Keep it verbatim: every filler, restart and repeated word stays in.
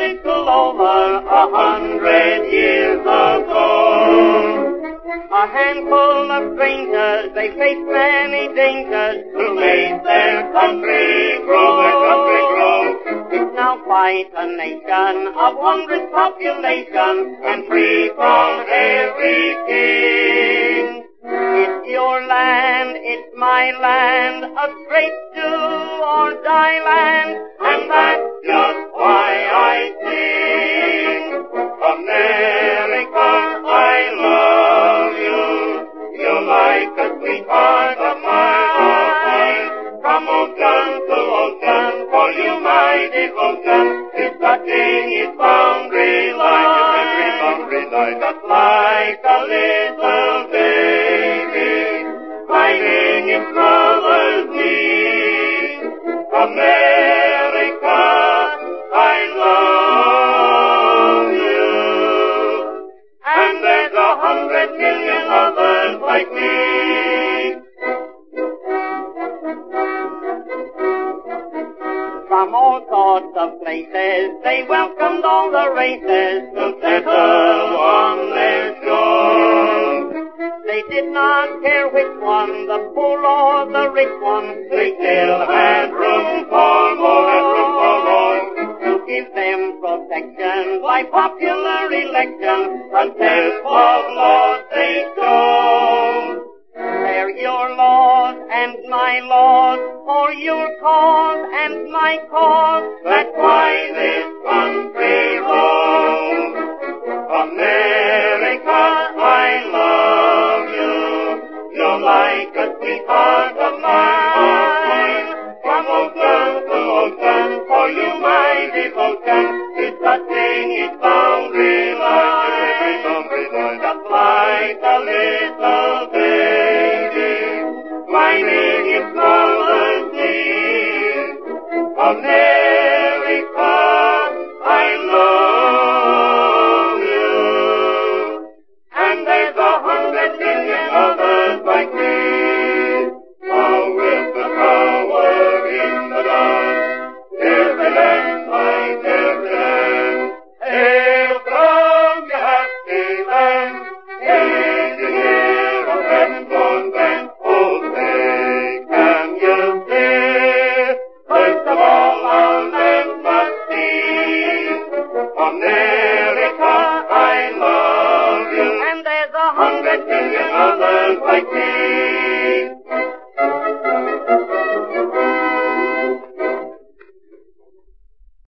little over a hundred years ago. A handful of strangers, they faced many dangers to make their country grow, their country grow. It's now quite a nation of wondrous population and free from every king. It's your land, it's my land, a great do or die land, and that's just why I sing. America, I love you. You're like a sweetheart of mine. From ocean to ocean, for you my devotion is touching its boundary line, every boundary line, just like a little baby hiding its mother's knee. America, I love you, and there's a hundred million others like me. From all sorts of places, they welcomed all the races to settle on their shore. They did not care which one, the poor or the rich one, they still had room for more, had room for more. To give them protection by popular election, a test of laws they chose. They're your laws and my laws, for your cause and my cause, that's why this country rolls. America, I love you, you're like a sweetheart of mine. From ocean to ocean, for you my devotion is touching its boundary line, every boundary line, just like a little baby climbing its mother's knee. America, I love you, and there's a hundred million others like me. Oh, with the power in the dark, till the land, my dear land, hail from your happy land, in the year of heaven born then. Oh, say, can you see? First of all, our land must be. America, I love you, and there's a hundred million others like me.